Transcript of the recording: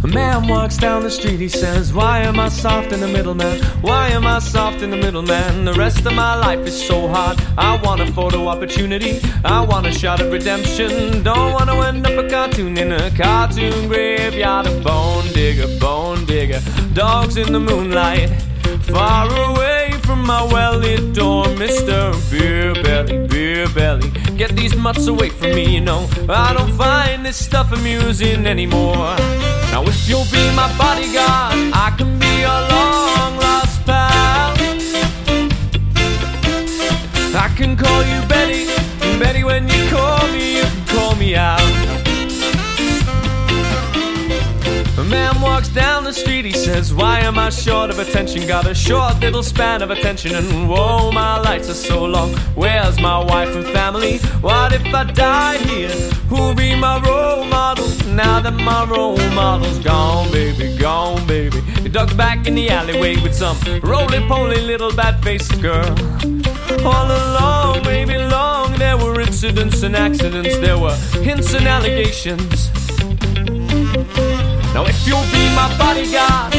man walks down the street, he says, why am I soft in the middle, man? Why am I soft in the middle, man? The rest of my life is so hard. I want a photo opportunity, I want a shot at redemption. Don't want to end up a cartoon in a cartoon graveyard. A bone digger, dogs in the moonlight, far away from my well-lit door. Mr. Beer Belly, get these mutts away from me, you know. I don't find this stuff amusing anymore. Now if you'll be my bodyguard, I can be your long-lost pal. I can call you Betty, Betty, when you call me, you can call me out. A man walks down the street, he says, why am I short of attention? Got a short little span of attention, and whoa, my lights are so long. Where's my wife and family? What if I die here? Who'll be my role model now that my role model's gone, baby, gone, baby? You ducked back in the alleyway with some roly-poly little bat-faced girl. All along, baby, long, there were incidents and accidents, there were hints and allegations. Now if you'll be my bodyguard,